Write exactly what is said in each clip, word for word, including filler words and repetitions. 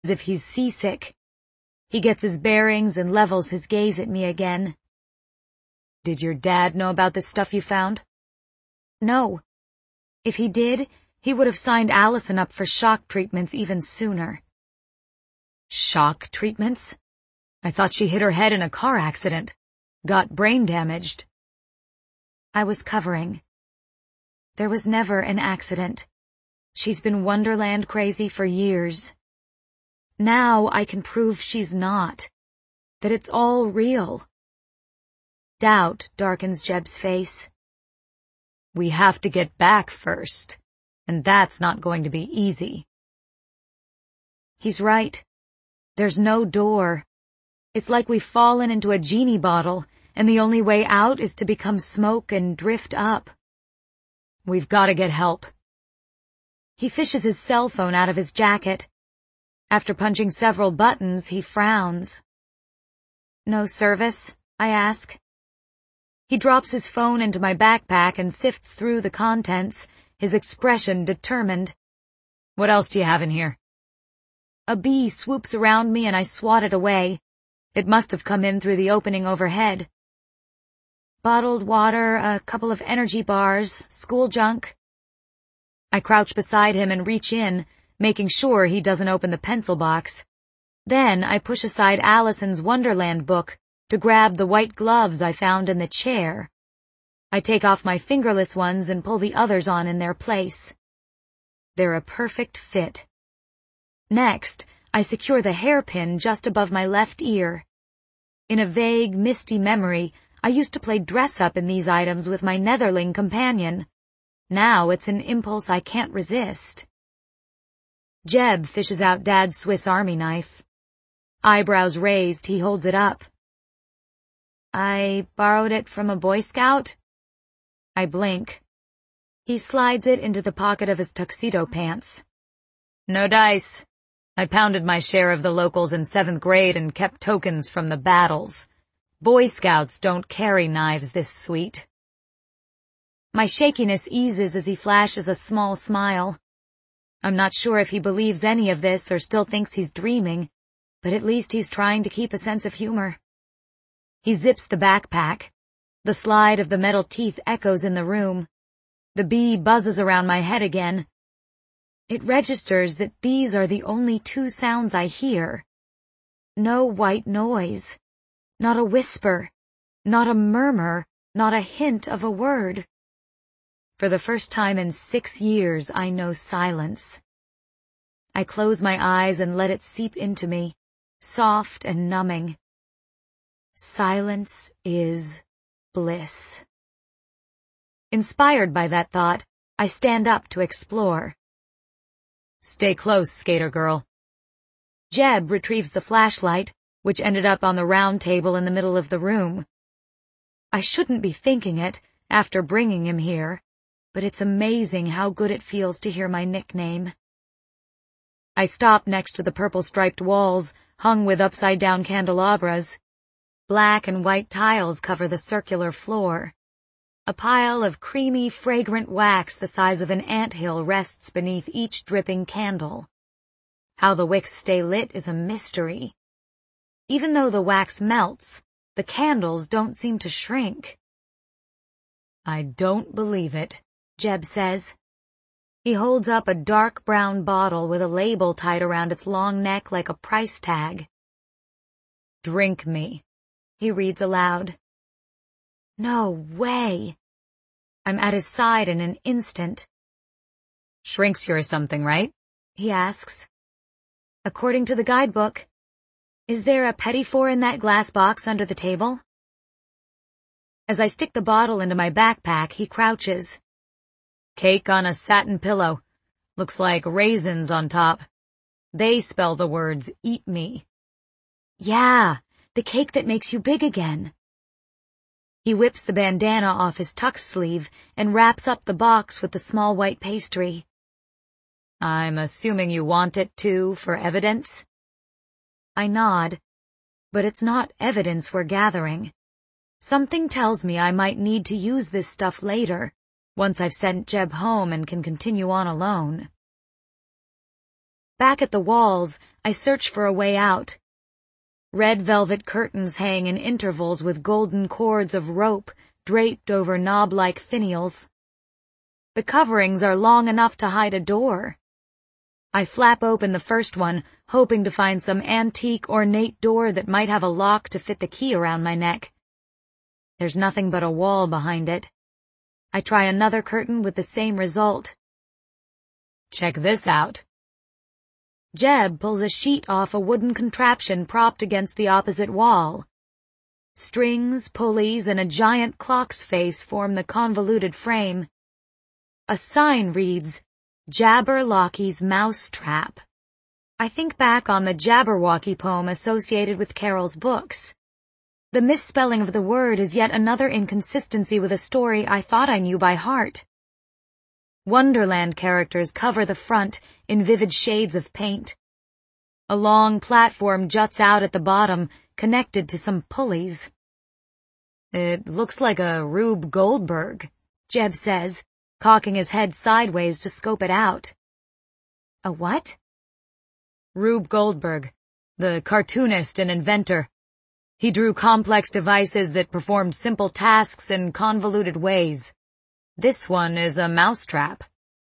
as if he's seasick. He gets his bearings and levels his gaze at me again. Did your dad know about this stuff you found? No. If he did, he would have signed Allison up for shock treatments even sooner. Shock treatments? I thought she hit her head in a car accident. Got brain damaged. I was covering. There was never an accident. She's been Wonderland crazy for years. Now I can prove she's not. That it's all real. Doubt darkens Jeb's face. We have to get back first, and that's not going to be easy. He's right. There's no door. It's like we've fallen into a genie bottle, and the only way out is to become smoke and drift up. We've got to get help. He fishes his cell phone out of his jacket. After punching several buttons, he frowns. No service? I ask. He drops his phone into my backpack and sifts through the contents, his expression determined. What else do you have in here? A bee swoops around me and I swat it away. It must have come in through the opening overhead. Bottled water, a couple of energy bars, school junk. I crouch beside him and reach in, making sure he doesn't open the pencil box. Then I push aside Allison's Wonderland book to grab the white gloves I found in the chair. I take off my fingerless ones and pull the others on in their place. They're a perfect fit. Next, I secure the hairpin just above my left ear. In a vague, misty memory, I used to play dress-up in these items with my Netherling companion. Now it's an impulse I can't resist. Jeb fishes out Dad's Swiss Army knife. Eyebrows raised, he holds it up. I borrowed it from a Boy Scout? I blink. He slides it into the pocket of his tuxedo pants. No dice. I pounded my share of the locals in seventh grade and kept tokens from the battles. Boy Scouts don't carry knives this sweet. My shakiness eases as he flashes a small smile. I'm not sure if he believes any of this or still thinks he's dreaming, but at least he's trying to keep a sense of humor. He zips the backpack. The slide of the metal teeth echoes in the room. The bee buzzes around my head again. It registers that these are the only two sounds I hear. No white noise. Not a whisper. Not a murmur. Not a hint of a word. For the first time in six years, I know silence. I close my eyes and let it seep into me, soft and numbing. Silence is bliss. Inspired by that thought, I stand up to explore. Stay close, skater girl. Jeb retrieves the flashlight, which ended up on the round table in the middle of the room. I shouldn't be thinking it, after bringing him here, but it's amazing how good it feels to hear my nickname. I stop next to the purple-striped walls, hung with upside-down candelabras. Black and white tiles cover the circular floor. A pile of creamy, fragrant wax the size of an anthill rests beneath each dripping candle. How the wicks stay lit is a mystery. Even though the wax melts, the candles don't seem to shrink. I don't believe it, Jeb says. He holds up a dark brown bottle with a label tied around its long neck like a price tag. Drink me, he reads aloud. No way. I'm at his side in an instant. Shrinks you or something, right? He asks. According to the guidebook. Is there a petit four in that glass box under the table? As I stick the bottle into my backpack, he crouches. Cake on a satin pillow. Looks like raisins on top. They spell the words, eat me. Yeah, the cake that makes you big again. He whips the bandana off his tuck sleeve and wraps up the box with the small white pastry. I'm assuming you want it, too, for evidence? I nod, but it's not evidence we're gathering. Something tells me I might need to use this stuff later, once I've sent Jeb home and can continue on alone. Back at the walls, I search for a way out. Red velvet curtains hang in intervals with golden cords of rope draped over knob-like finials. The coverings are long enough to hide a door. I flap open the first one, hoping to find some antique ornate door that might have a lock to fit the key around my neck. There's nothing but a wall behind it. I try another curtain with the same result. Check this out. Jeb pulls a sheet off a wooden contraption propped against the opposite wall. Strings, pulleys, and a giant clock's face form the convoluted frame. A sign reads, Jabberlocky's Mousetrap. I think back on the Jabberwocky poem associated with Carol's books. The misspelling of the word is yet another inconsistency with a story I thought I knew by heart. Wonderland characters cover the front in vivid shades of paint. A long platform juts out at the bottom, connected to some pulleys. It looks like a Rube Goldberg, Jeb says, cocking his head sideways to scope it out. A what? Rube Goldberg, the cartoonist and inventor. He drew complex devices that performed simple tasks in convoluted ways. This one is a mousetrap.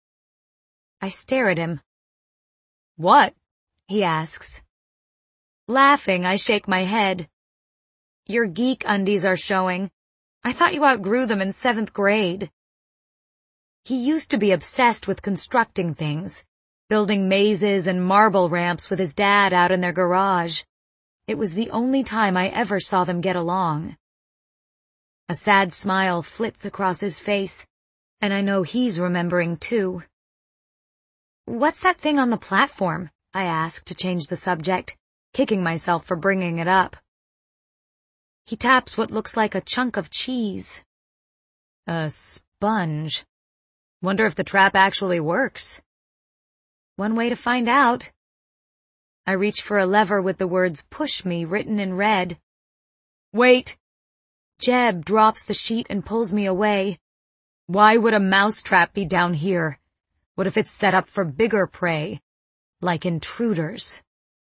I stare at him. What? He asks. Laughing, I shake my head. Your geek undies are showing. I thought you outgrew them in seventh grade. He used to be obsessed with constructing things, building mazes and marble ramps with his dad out in their garage. It was the only time I ever saw them get along. A sad smile flits across his face, and I know he's remembering too. What's that thing on the platform? I ask to change the subject, kicking myself for bringing it up. He taps what looks like a chunk of cheese. A sponge. Wonder if the trap actually works. One way to find out. I reach for a lever with the words "Push Me" written in red. Wait! Jeb drops the sheet and pulls me away. Why would a mousetrap be down here? What if it's set up for bigger prey? Like intruders?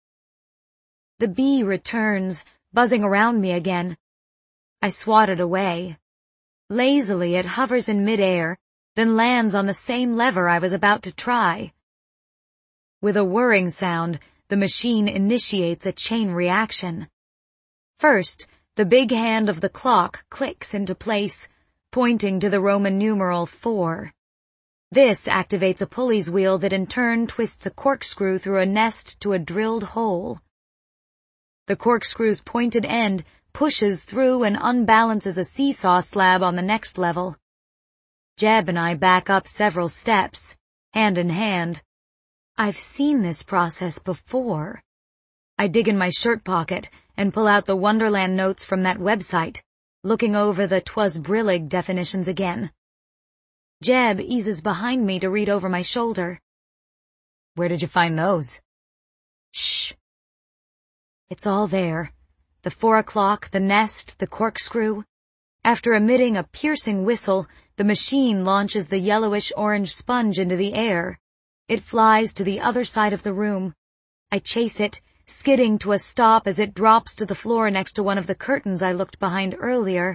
The bee returns, buzzing around me again. I swat it away. Lazily it hovers in midair, then lands on the same lever I was about to try. With a whirring sound, the machine initiates a chain reaction. First, the big hand of the clock clicks into place, pointing to the Roman numeral four. This activates a pulley's wheel that in turn twists a corkscrew through a nest to a drilled hole. The corkscrew's pointed end pushes through and unbalances a seesaw slab on the next level. Jeb and I back up several steps, hand in hand. I've seen this process before. I dig in my shirt pocket and pull out the Wonderland notes from that website, looking over the "'twas brillig" definitions again. Jeb eases behind me to read over my shoulder. Where did you find those? Shh. It's all there. The four o'clock, the nest, the corkscrew. After emitting a piercing whistle, the machine launches the yellowish-orange sponge into the air. It flies to the other side of the room. I chase it, skidding to a stop as it drops to the floor next to one of the curtains I looked behind earlier.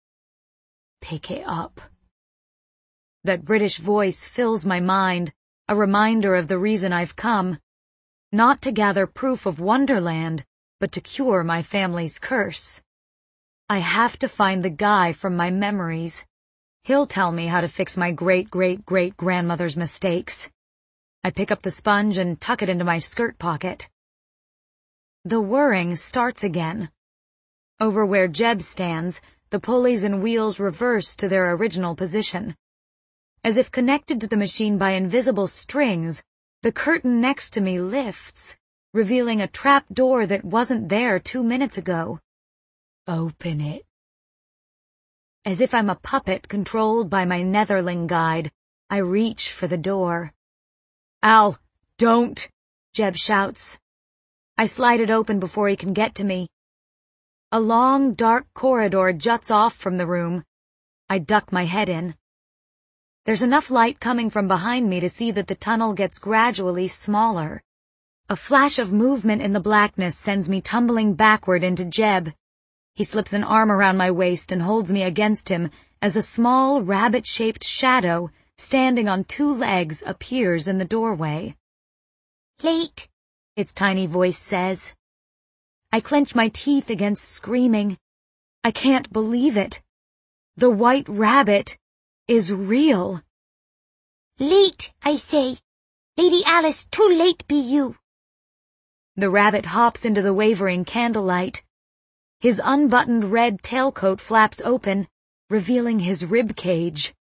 Pick it up. That British voice fills my mind, a reminder of the reason I've come. Not to gather proof of Wonderland, but to cure my family's curse. I have to find the guy from my memories. He'll tell me how to fix my great-great-great-grandmother's mistakes. I pick up the sponge and tuck it into my skirt pocket. The whirring starts again. Over where Jeb stands, the pulleys and wheels reverse to their original position. As if connected to the machine by invisible strings, the curtain next to me lifts, revealing a trap door that wasn't there two minutes ago. Open it. As if I'm a puppet controlled by my Netherling guide, I reach for the door. Al, don't, Jeb shouts. I slide it open before he can get to me. A long, dark corridor juts off from the room. I duck my head in. There's enough light coming from behind me to see that the tunnel gets gradually smaller. A flash of movement in the blackness sends me tumbling backward into Jeb. He slips an arm around my waist and holds me against him as a small rabbit-shaped shadow standing on two legs appears in the doorway. "Late," its tiny voice says. I clench my teeth against screaming. I can't believe it. The white rabbit is real. "Late, I say. Lady Alice, too late be you." The rabbit hops into the wavering candlelight. His unbuttoned red tailcoat flaps open, revealing his rib cage.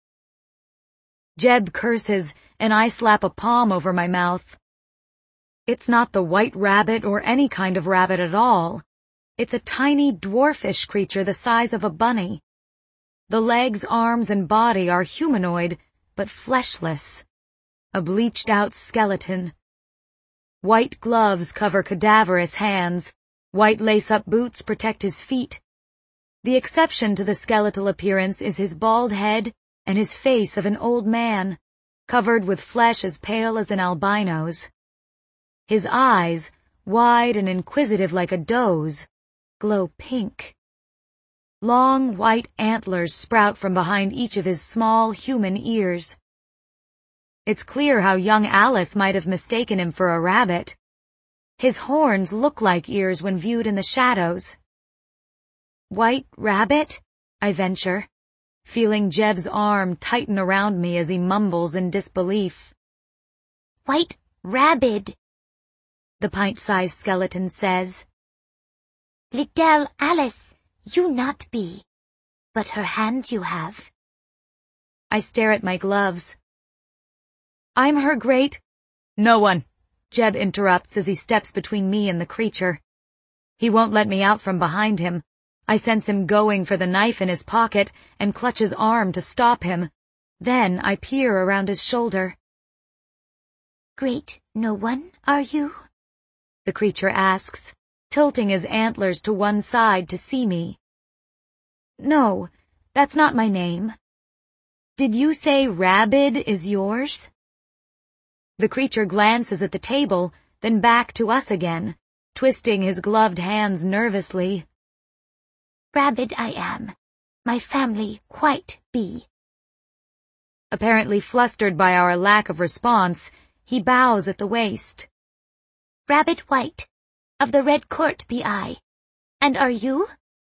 Jeb curses, and I slap a palm over my mouth. It's not the white rabbit or any kind of rabbit at all. It's a tiny dwarfish creature the size of a bunny. The legs, arms, and body are humanoid, but fleshless. A bleached-out skeleton. White gloves cover cadaverous hands. White lace-up boots protect his feet. The exception to the skeletal appearance is his bald head and his face of an old man, covered with flesh as pale as an albino's. His eyes, wide and inquisitive like a doe's, glow pink. Long white antlers sprout from behind each of his small human ears. It's clear how young Alice might have mistaken him for a rabbit. His horns look like ears when viewed in the shadows. "White rabbit?" I venture, feeling Jeb's arm tighten around me as he mumbles in disbelief. "White rabbit," the pint-sized skeleton says. "Liddell Alice, you not be, but her hands you have." I stare at my gloves. "I'm her great—" "No one," Jeb interrupts as he steps between me and the creature. He won't let me out from behind him. I sense him going for the knife in his pocket and clutch his arm to stop him. Then I peer around his shoulder. "Great no one, are you?" the creature asks, tilting his antlers to one side to see me. "No, that's not my name. Did you say Rabbid is yours?" The creature glances at the table, then back to us again, twisting his gloved hands nervously. "Rabbid I am. My family quite be." Apparently flustered by our lack of response, he bows at the waist. "Rabbid white, of the Red Court be I. And are you?"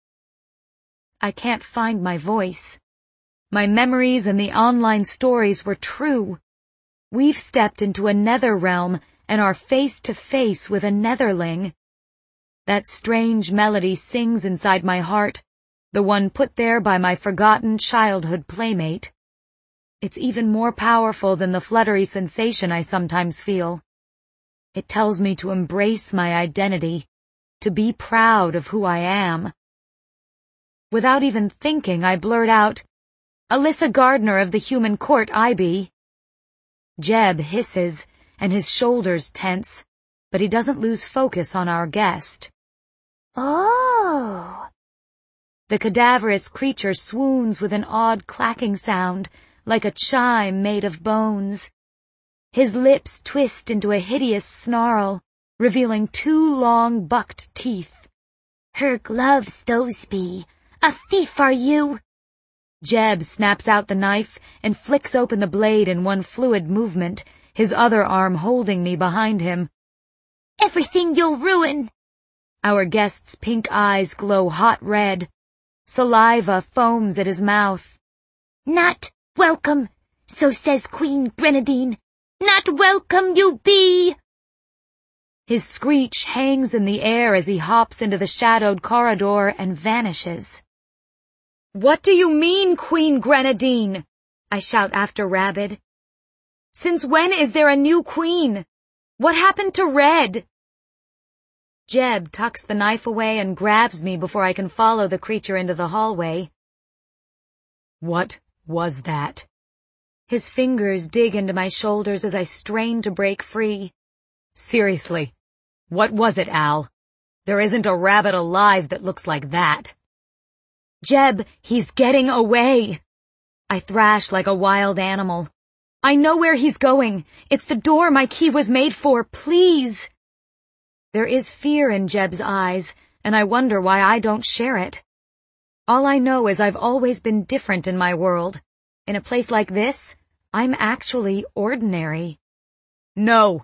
I can't find my voice. My memories and the online stories were true. We've stepped into a nether realm and are face to face with a netherling. That strange melody sings inside my heart, the one put there by my forgotten childhood playmate. It's even more powerful than the fluttery sensation I sometimes feel. It tells me to embrace my identity, to be proud of who I am. Without even thinking, I blurt out, "Alyssa Gardner of the Human Court, I be." Jeb hisses, and his shoulders tense, but he doesn't lose focus on our guest. "Oh!" The cadaverous creature swoons with an odd clacking sound, like a chime made of bones. His lips twist into a hideous snarl, revealing two long bucked teeth. "Her gloves those be. A thief are you!" Jeb snaps out the knife and flicks open the blade in one fluid movement, his other arm holding me behind him. "Everything you'll ruin!" Our guest's pink eyes glow hot red. Saliva foams at his mouth. "Not welcome, so says Queen Grenadine. Not welcome you be!" His screech hangs in the air as he hops into the shadowed corridor and vanishes. "What do you mean, Queen Grenadine?" I shout after Rabbid. "Since when is there a new queen? What happened to Red?" Jeb tucks the knife away and grabs me before I can follow the creature into the hallway. "What was that?" His fingers dig into my shoulders as I strain to break free. "Seriously, what was it, Al? There isn't a rabbit alive that looks like that." "Jeb, he's getting away!" I thrash like a wild animal. "I know where he's going. It's the door my key was made for, please!" There is fear in Jeb's eyes, and I wonder why I don't share it. All I know is I've always been different in my world. In a place like this, I'm actually ordinary. No.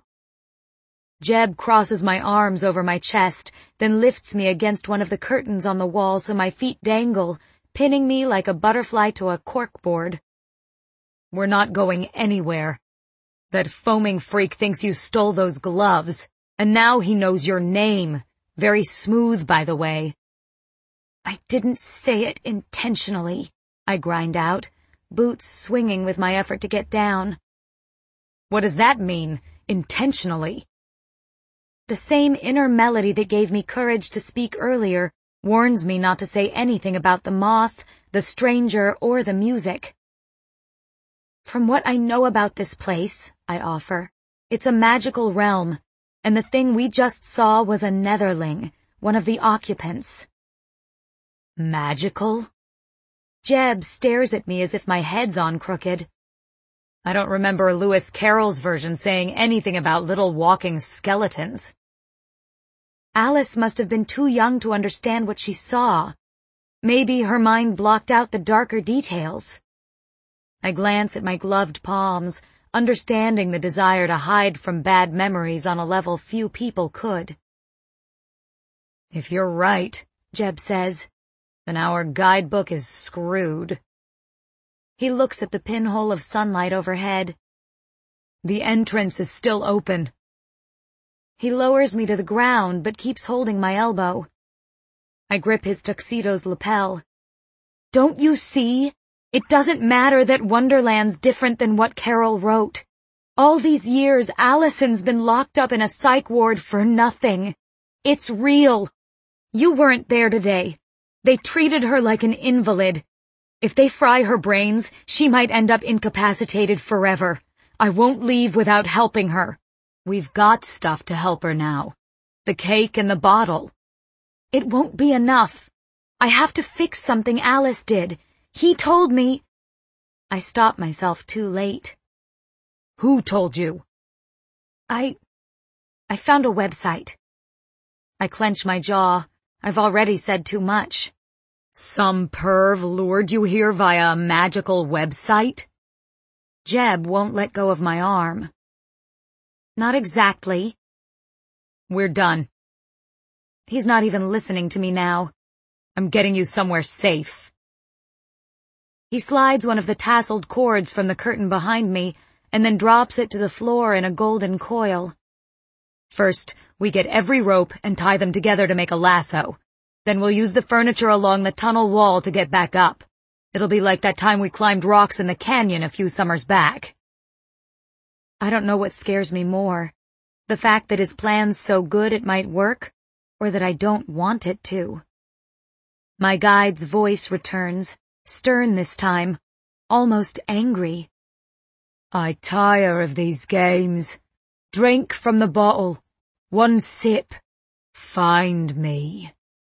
Jeb crosses my arms over my chest, then lifts me against one of the curtains on the wall so my feet dangle, pinning me like a butterfly to a corkboard. We're not going anywhere. That foaming freak thinks you stole those gloves, and now he knows your name. Very smooth, by the way. I didn't say it intentionally, I grind out, boots swinging with my effort to get down. What does that mean, intentionally? The same inner melody that gave me courage to speak earlier warns me not to say anything about the moth, the stranger, or the music. From what I know about this place, I offer, it's a magical realm, and the thing we just saw was a netherling, one of the occupants. Magical? Jeb stares at me as if my head's on crooked. I don't remember Lewis Carroll's version saying anything about little walking skeletons. Alice must have been too young to understand what she saw. Maybe her mind blocked out the darker details. I glance at my gloved palms, understanding the desire to hide from bad memories on a level few people could. If you're right, Jeb says, then our guidebook is screwed. He looks at the pinhole of sunlight overhead. The entrance is still open. He lowers me to the ground but keeps holding my elbow. I grip his tuxedo's lapel. Don't you see? It doesn't matter that Wonderland's different than what Carroll wrote. All these years, Allison's been locked up in a psych ward for nothing. It's real. You weren't there today. They treated her like an invalid. If they fry her brains, she might end up incapacitated forever. I won't leave without helping her. We've got stuff to help her now. The cake and the bottle. It won't be enough. I have to fix something Alice did. He told me. I stopped myself too late. Who told you? I... I found a website. I clench my jaw. I've already said too much. Some perv lured you here via a magical website? Jeb won't let go of my arm. Not exactly. We're done. He's not even listening to me now. I'm getting you somewhere safe. He slides one of the tasseled cords from the curtain behind me and then drops it to the floor in a golden coil. First, we get every rope and tie them together to make a lasso. Then we'll use the furniture along the tunnel wall to get back up. It'll be like that time we climbed rocks in the canyon a few summers back. I don't know what scares me more. The fact that his plan's so good it might work, or that I don't want it to. My guide's voice returns, stern this time, almost angry. I tire of these games. Drink from the bottle. One sip. Find me.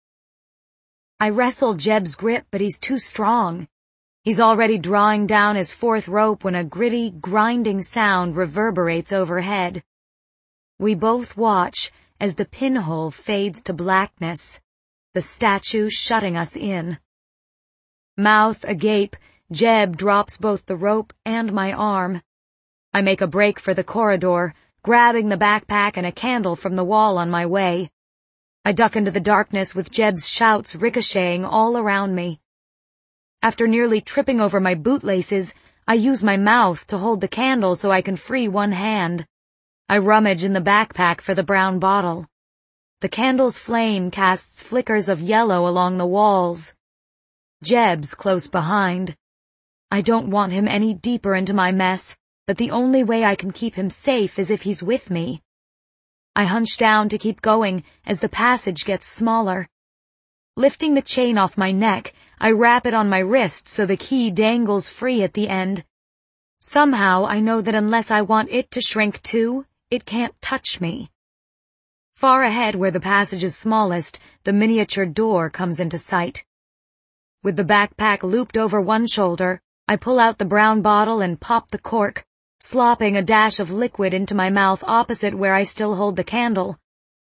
I wrestle Jeb's grip, but he's too strong. He's already drawing down his fourth rope when a gritty, grinding sound reverberates overhead. We both watch as the pinhole fades to blackness, the statue shutting us in. Mouth agape, Jeb drops both the rope and my arm. I make a break for the corridor, grabbing the backpack and a candle from the wall on my way. I duck into the darkness with Jeb's shouts ricocheting all around me. After nearly tripping over my bootlaces, I use my mouth to hold the candle so I can free one hand. I rummage in the backpack for the brown bottle. The candle's flame casts flickers of yellow along the walls. Jeb's close behind. I don't want him any deeper into my mess, but the only way I can keep him safe is if he's with me. I hunch down to keep going as the passage gets smaller. Lifting the chain off my neck, I wrap it on my wrist so the key dangles free at the end. Somehow I know that unless I want it to shrink too, it can't touch me. Far ahead where the passage is smallest, the miniature door comes into sight. With the backpack looped over one shoulder, I pull out the brown bottle and pop the cork, slopping a dash of liquid into my mouth opposite where I still hold the candle.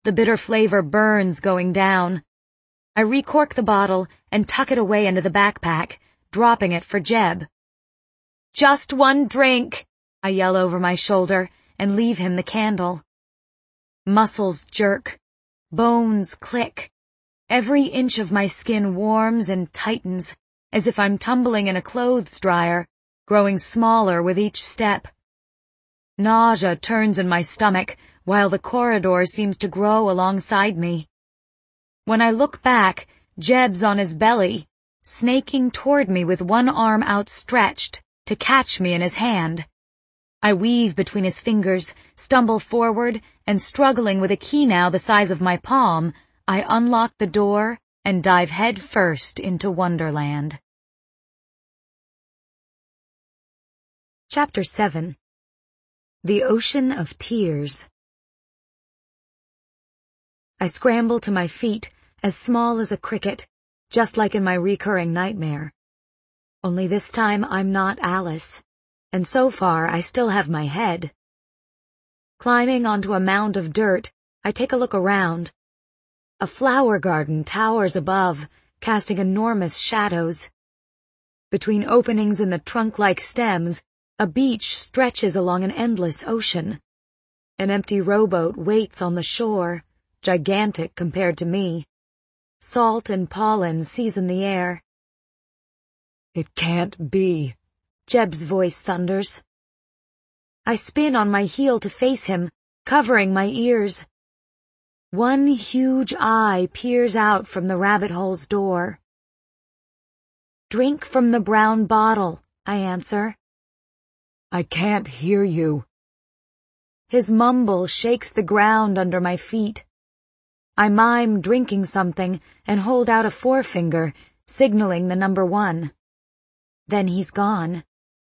The bitter flavor burns going down. I recork the bottle and tuck it away into the backpack, dropping it for Jeb. "Just one drink," I yell over my shoulder and leave him the candle. Muscles jerk. Bones click. Every inch of my skin warms and tightens, as if I'm tumbling in a clothes dryer, growing smaller with each step. Nausea turns in my stomach, while the corridor seems to grow alongside me. When I look back, Jeb's on his belly, snaking toward me with one arm outstretched to catch me in his hand. I weave between his fingers, stumble forward, and struggling with a key now the size of my palm, I unlock the door and dive head first into Wonderland. Chapter seven. The Ocean of Tears. I scramble to my feet, as small as a cricket, just like in my recurring nightmare. Only this time I'm not Alice, and so far I still have my head. Climbing onto a mound of dirt, I take a look around. A flower garden towers above, casting enormous shadows. Between openings in the trunk-like stems, a beach stretches along an endless ocean. An empty rowboat waits on the shore, gigantic compared to me. Salt and pollen season the air. "It can't be," Jeb's voice thunders. I spin on my heel to face him, covering my ears. One huge eye peers out from the rabbit hole's door. "Drink from the brown bottle," I answer. "I can't hear you." His mumble shakes the ground under my feet. I mime drinking something and hold out a forefinger, signaling the number one. Then he's gone.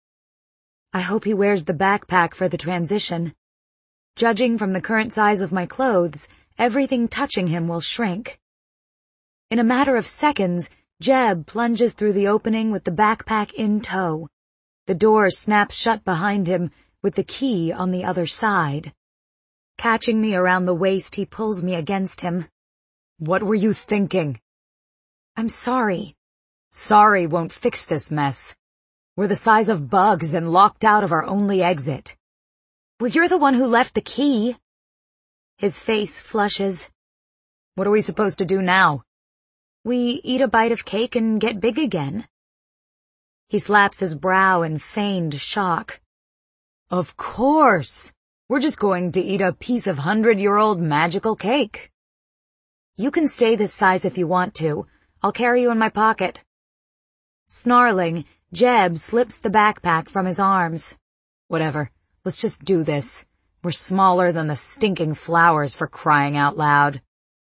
I hope he wears the backpack for the transition. Judging from the current size of my clothes, everything touching him will shrink. In a matter of seconds, Jeb plunges through the opening with the backpack in tow. The door snaps shut behind him, with the key on the other side. Catching me around the waist, he pulls me against him. "What were you thinking?" "I'm sorry." "Sorry won't fix this mess. We're the size of bugs and locked out of our only exit." "Well, you're the one who left the key." His face flushes. "What are we supposed to do now?" "We eat a bite of cake and get big again." He slaps his brow in feigned shock. "Of course! We're just going to eat a piece of hundred-year-old magical cake." "You can stay this size if you want to. I'll carry you in my pocket." Snarling, Jeb slips the backpack from his arms. "Whatever. Let's just do this. We're smaller than the stinking flowers, for crying out loud."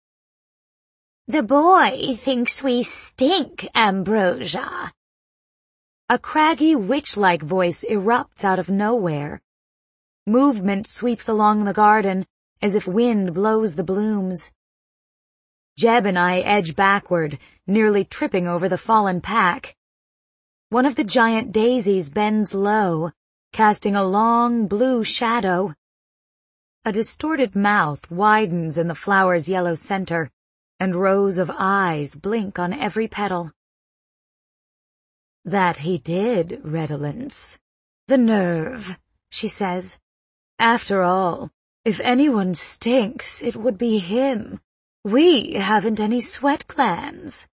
"The boy thinks we stink, Ambrosia." A craggy witch-like voice erupts out of nowhere. Movement sweeps along the garden, as if wind blows the blooms. Jeb and I edge backward, nearly tripping over the fallen pack. One of the giant daisies bends low, casting a long blue shadow. A distorted mouth widens in the flower's yellow center, and rows of eyes blink on every petal. "That he did, Redolence. The nerve," she says. "After all, if anyone stinks, it would be him. We haven't any sweat glands."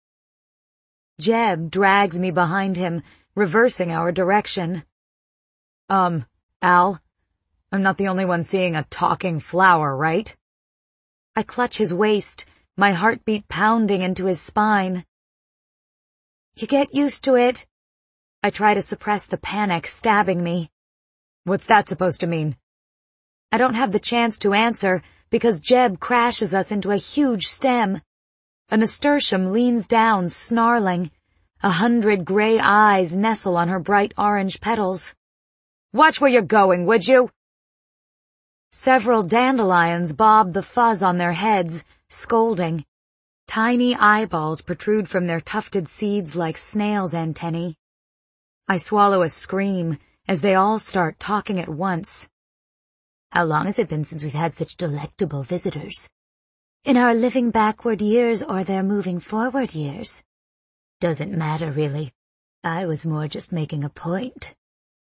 Jeb drags me behind him, reversing our direction. Um, Al, I'm not the only one seeing a talking flower, right?" I clutch his waist, my heartbeat pounding into his spine. "You get used to it." I try to suppress the panic stabbing me. "What's that supposed to mean?" I don't have the chance to answer because Jeb crashes us into a huge stem. A nasturtium leans down, snarling. A hundred gray eyes nestle on her bright orange petals. "Watch where you're going, would you?" Several dandelions bob the fuzz on their heads, scolding. Tiny eyeballs protrude from their tufted seeds like snails' antennae. I swallow a scream as they all start talking at once. "How long has it been since we've had such delectable visitors?" In our living backward years or their moving forward years? Doesn't matter, really. I was more just making a point.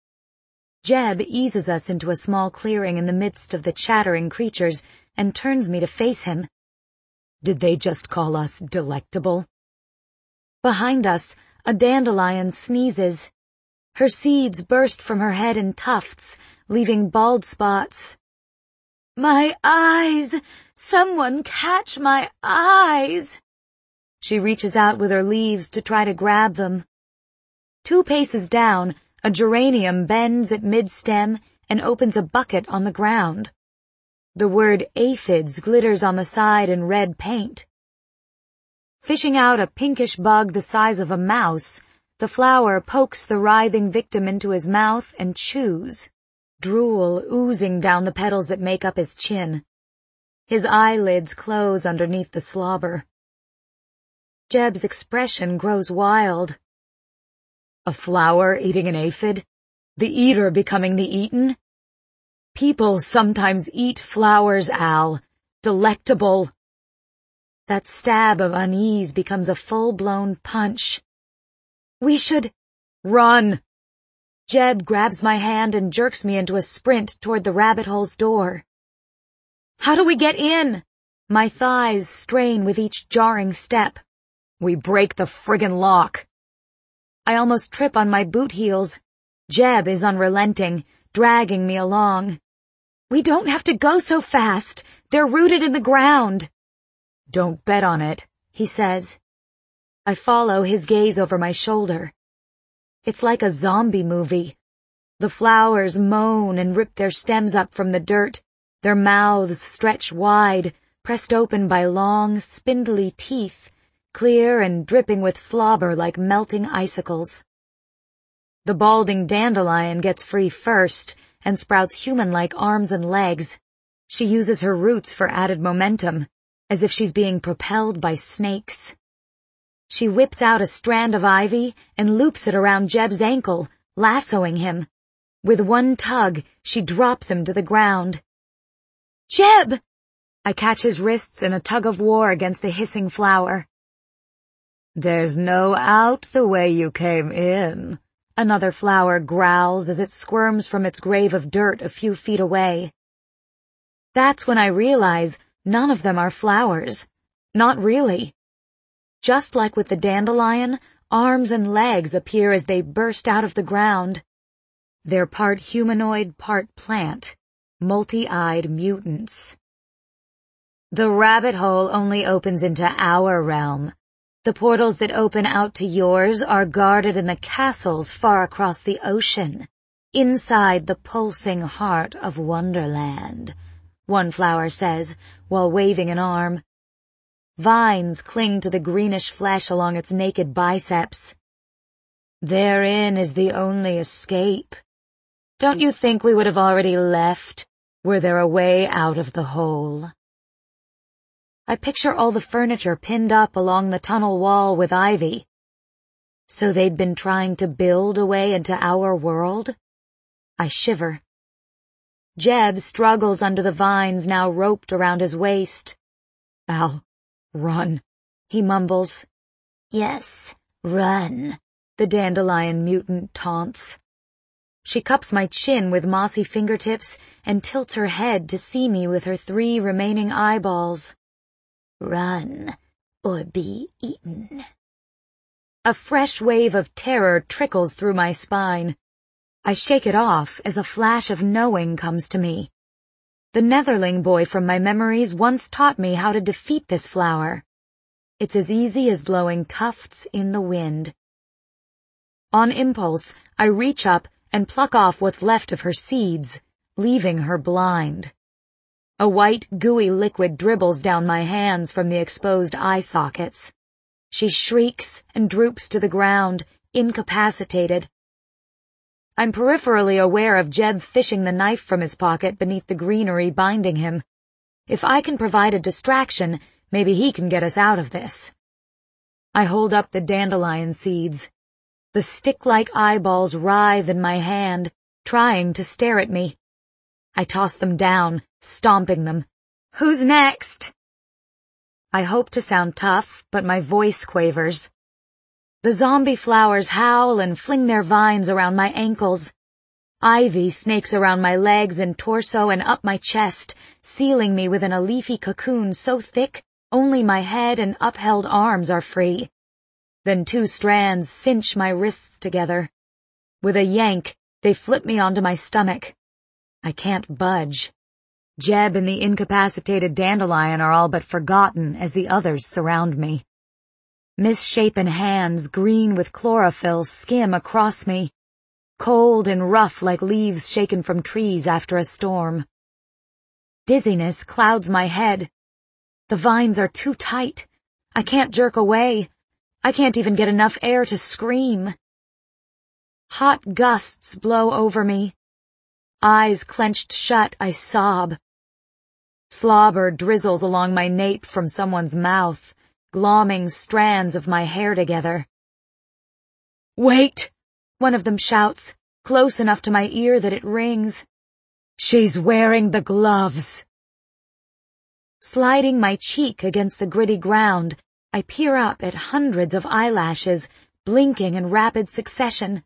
Jeb eases us into a small clearing in the midst of the chattering creatures and turns me to face him. Did they just call us delectable? Behind us, a dandelion sneezes. Her seeds burst from her head in tufts, leaving bald spots. My eyes! Someone catch my eyes! She reaches out with her leaves to try to grab them. Two paces down, a geranium bends at mid-stem and opens a bucket on the ground. The word aphids glitters on the side in red paint. Fishing out a pinkish bug the size of a mouse, the flower pokes the writhing victim into his mouth and chews, drool oozing down the petals that make up his chin. His eyelids close underneath the slobber. Jeb's expression grows wild. A flower eating an aphid? The eater becoming the eaten? People sometimes eat flowers, Al. Delectable. That stab of unease becomes a full-blown punch. We should run. Jeb grabs my hand and jerks me into a sprint toward the rabbit hole's door. How do we get in? My thighs strain with each jarring step. We break the friggin' lock. I almost trip on my boot heels. Jeb is unrelenting, dragging me along. We don't have to go so fast. They're rooted in the ground. Don't bet on it, he says. I follow his gaze over my shoulder. It's like a zombie movie. The flowers moan and rip their stems up from the dirt, their mouths stretch wide, pressed open by long, spindly teeth, clear and dripping with slobber like melting icicles. The balding dandelion gets free first and sprouts human-like arms and legs. She uses her roots for added momentum, as if she's being propelled by snakes. She whips out a strand of ivy and loops it around Jeb's ankle, lassoing him. With one tug, she drops him to the ground. Jeb! I catch his wrists in a tug of war against the hissing flower. There's no out the way you came in, another flower growls as it squirms from its grave of dirt a few feet away. That's when I realize none of them are flowers. Not really. Just like with the dandelion, arms and legs appear as they burst out of the ground. They're part humanoid, part plant, multi-eyed mutants. The rabbit hole only opens into our realm. The portals that open out to yours are guarded in the castles far across the ocean, inside the pulsing heart of Wonderland, one flower says, while waving an arm. Vines cling to the greenish flesh along its naked biceps. Therein is the only escape. Don't you think we would have already left, were there a way out of the hole? I picture all the furniture pinned up along the tunnel wall with ivy. So they'd been trying to build a way into our world? I shiver. Jeb struggles under the vines now roped around his waist. Al, run, he mumbles. Yes, run, the dandelion mutant taunts. She cups my chin with mossy fingertips and tilts her head to see me with her three remaining eyeballs. Run, or be eaten. A fresh wave of terror trickles through my spine. I shake it off as a flash of knowing comes to me. The Netherling boy from my memories once taught me how to defeat this flower. It's as easy as blowing tufts in the wind. On impulse, I reach up and pluck off what's left of her seeds, leaving her blind. A white, gooey liquid dribbles down my hands from the exposed eye sockets. She shrieks and droops to the ground, incapacitated. I'm peripherally aware of Jeb fishing the knife from his pocket beneath the greenery binding him. If I can provide a distraction, maybe he can get us out of this. I hold up the dandelion seeds. The stick-like eyeballs writhe in my hand, trying to stare at me. I toss them down, stomping them. Who's next? I hope to sound tough, but my voice quavers. The zombie flowers howl and fling their vines around my ankles. Ivy snakes around my legs and torso and up my chest, sealing me within a leafy cocoon so thick only my head and upheld arms are free. Then two strands cinch my wrists together. With a yank, they flip me onto my stomach. I can't budge. Jeb and the incapacitated Dandelion are all but forgotten as the others surround me. Misshapen hands, green with chlorophyll, skim across me, cold and rough like leaves shaken from trees after a storm. Dizziness clouds my head. The vines are too tight. I can't jerk away. I can't even get enough air to scream. Hot gusts blow over me. Eyes clenched shut, I sob. Slobber drizzles along my nape from someone's mouth, glomming strands of my hair together. "Wait!" one of them shouts, close enough to my ear that it rings. "She's wearing the gloves." Sliding my cheek against the gritty ground, I peer up at hundreds of eyelashes, blinking in rapid succession.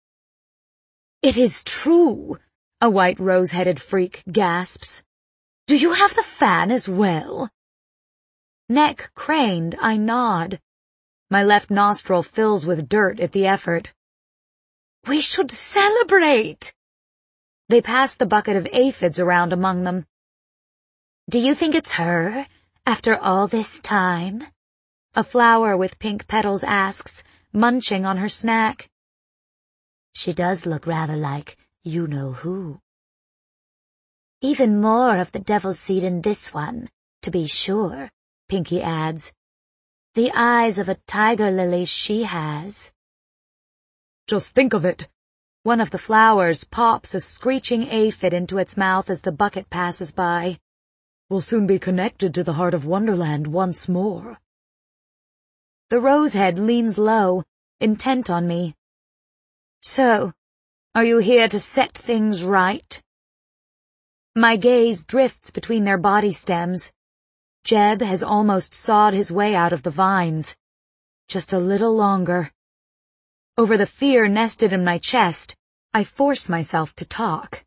"It is true," a white rose-headed freak gasps. "Do you have the fan as well?" Neck craned, I nod. My left nostril fills with dirt at the effort. "We should celebrate!" They pass the bucket of aphids around among them. "Do you think it's her, after all this time?" A flower with pink petals asks, munching on her snack. "She does look rather like you-know-who." "Even more of the devil's seed in this one, to be sure," Pinky adds. "The eyes of a tiger lily she has." "Just think of it." One of the flowers pops a screeching aphid into its mouth as the bucket passes by. "We'll soon be connected to the heart of Wonderland once more." The rosehead leans low, intent on me. "So, are you here to set things right?" My gaze drifts between their body stems. Jeb has almost sawed his way out of the vines. Just a little longer. Over the fear nested in my chest, I force myself to talk.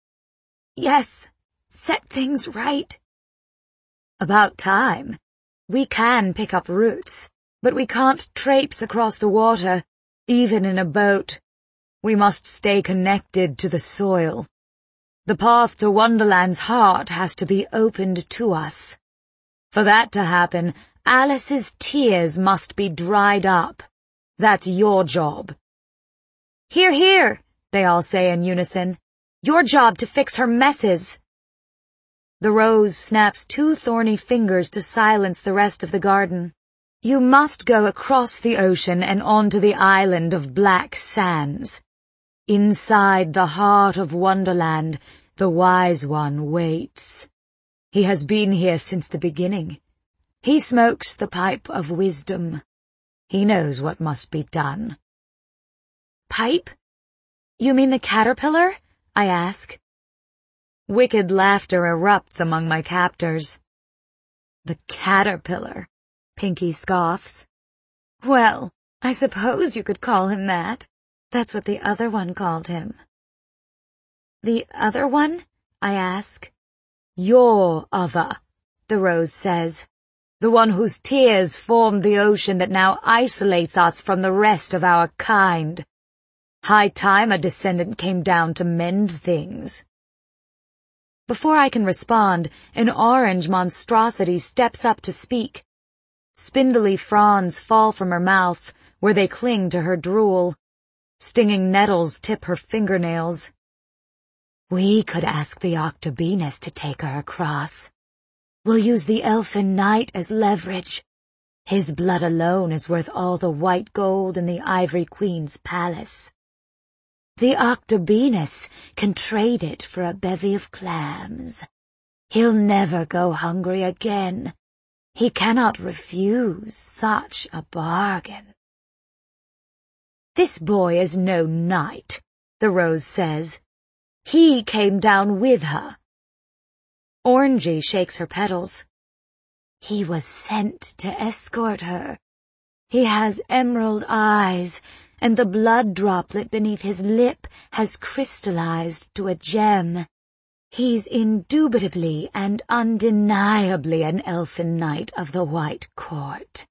"Yes, set things right." "About time. We can pick up roots, but we can't traipse across the water, even in a boat. We must stay connected to the soil. The path to Wonderland's heart has to be opened to us. For that to happen, Alice's tears must be dried up. That's your job." "Hear, hear," they all say in unison. "Your job to fix her messes." The rose snaps two thorny fingers to silence the rest of the garden. "You must go across the ocean and onto the island of Black Sands. Inside the heart of Wonderland, the Wise One waits. He has been here since the beginning. He smokes the pipe of wisdom. He knows what must be done." "Pipe? You mean the caterpillar?" I ask. Wicked laughter erupts among my captors. "The caterpillar," Pinky scoffs. "Well, I suppose you could call him that. That's what the other one called him." "The other one?" I ask. "Your other," the rose says. "The one whose tears formed the ocean that now isolates us from the rest of our kind. High time a descendant came down to mend things." Before I can respond, an orange monstrosity steps up to speak. Spindly fronds fall from her mouth, where they cling to her drool. Stinging nettles tip her fingernails. "We could ask the Octobinus to take her across. We'll use the Elfin Knight as leverage. His blood alone is worth all the white gold in the Ivory Queen's palace. The Octobinus can trade it for a bevy of clams. He'll never go hungry again. He cannot refuse such a bargain." "This boy is no knight," the rose says. "He came down with her." Orangey shakes her petals. He was sent to escort her. He has emerald eyes, and the blood droplet beneath his lip has crystallized to a gem. He's indubitably and undeniably an elfin knight of the White Court.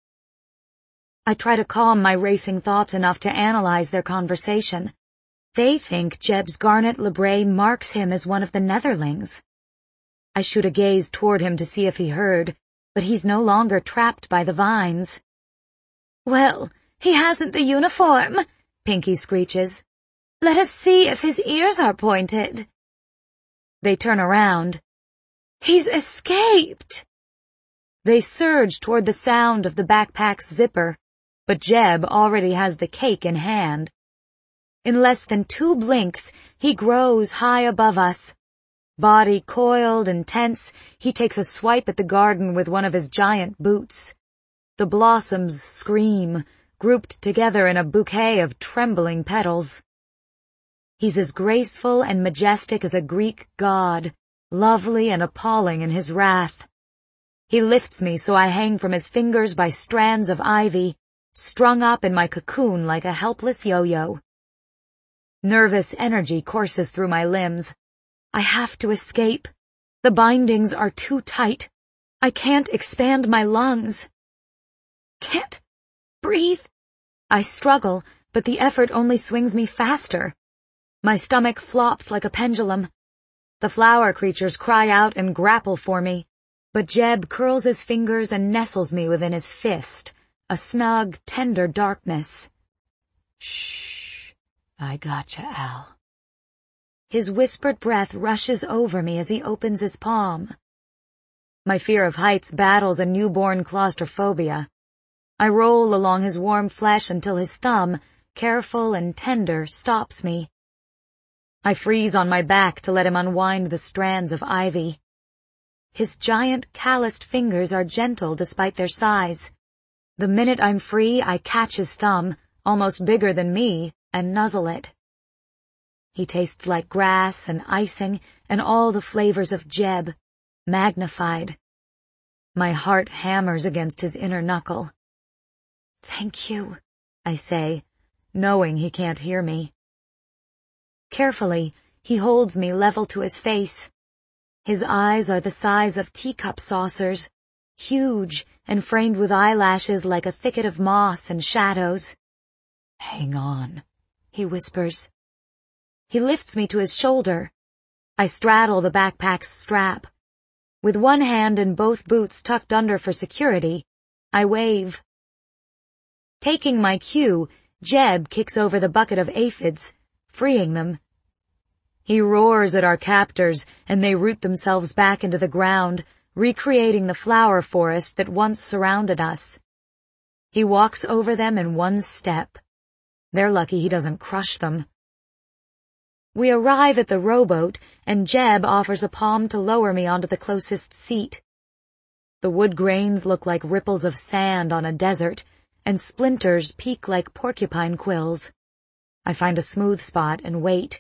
I try to calm my racing thoughts enough to analyze their conversation. They think Jeb's Garnet Lebray marks him as one of the Netherlings. I shoot a gaze toward him to see if he heard, but he's no longer trapped by the vines. "Well, he hasn't the uniform," Pinky screeches. "Let us see if his ears are pointed." They turn around. "He's escaped!" They surge toward the sound of the backpack's zipper, but Jeb already has the cake in hand. In less than two blinks, he grows high above us. Body coiled and tense, he takes a swipe at the garden with one of his giant boots. The blossoms scream, grouped together in a bouquet of trembling petals. He's as graceful and majestic as a Greek god, lovely and appalling in his wrath. He lifts me so I hang from his fingers by strands of ivy, strung up in my cocoon like a helpless yo-yo. Nervous energy courses through my limbs. I have to escape. The bindings are too tight. I can't expand my lungs. Can't breathe. I struggle, but the effort only swings me faster. My stomach flops like a pendulum. The flower creatures cry out and grapple for me, but Jeb curls his fingers and nestles me within his fist, a snug, tender darkness. Shh, I gotcha, Al. His whispered breath rushes over me as he opens his palm. My fear of heights battles a newborn claustrophobia. I roll along his warm flesh until his thumb, careful and tender, stops me. I freeze on my back to let him unwind the strands of ivy. His giant, calloused fingers are gentle despite their size. The minute I'm free, I catch his thumb, almost bigger than me, and nuzzle it. He tastes like grass and icing and all the flavors of Jeb, magnified. My heart hammers against his inner knuckle. "Thank you," I say, knowing he can't hear me. Carefully, he holds me level to his face. His eyes are the size of teacup saucers, huge and framed with eyelashes like a thicket of moss and shadows. "Hang on," he whispers. He lifts me to his shoulder. I straddle the backpack's strap. With one hand and both boots tucked under for security, I wave. Taking my cue, Jeb kicks over the bucket of aphids, freeing them. He roars at our captors, and they root themselves back into the ground, recreating the flower forest that once surrounded us. He walks over them in one step. They're lucky he doesn't crush them. We arrive at the rowboat, and Jeb offers a palm to lower me onto the closest seat. The wood grains look like ripples of sand on a desert, and splinters peak like porcupine quills. I find a smooth spot and wait.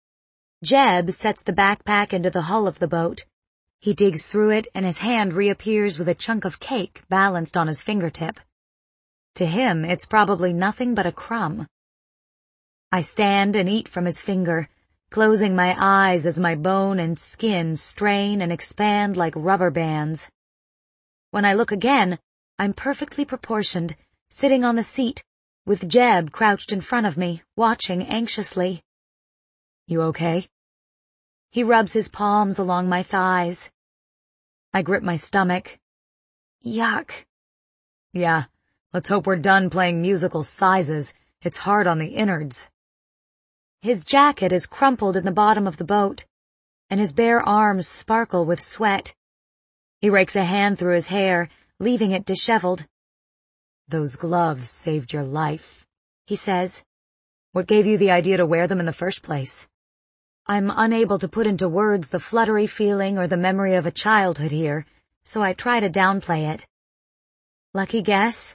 Jeb sets the backpack into the hull of the boat. He digs through it, and his hand reappears with a chunk of cake balanced on his fingertip. To him, it's probably nothing but a crumb. I stand and eat from his finger, closing my eyes as my bone and skin strain and expand like rubber bands. When I look again, I'm perfectly proportioned, sitting on the seat, with Jeb crouched in front of me, watching anxiously. "You okay?" He rubs his palms along my thighs. I grip my stomach. "Yuck." "Yeah, let's hope we're done playing musical sizes. It's hard on the innards." His jacket is crumpled in the bottom of the boat, and his bare arms sparkle with sweat. He rakes a hand through his hair, leaving it disheveled. "Those gloves saved your life," he says. "What gave you the idea to wear them in the first place?" I'm unable to put into words the fluttery feeling or the memory of a childhood here, so I try to downplay it. Lucky guess?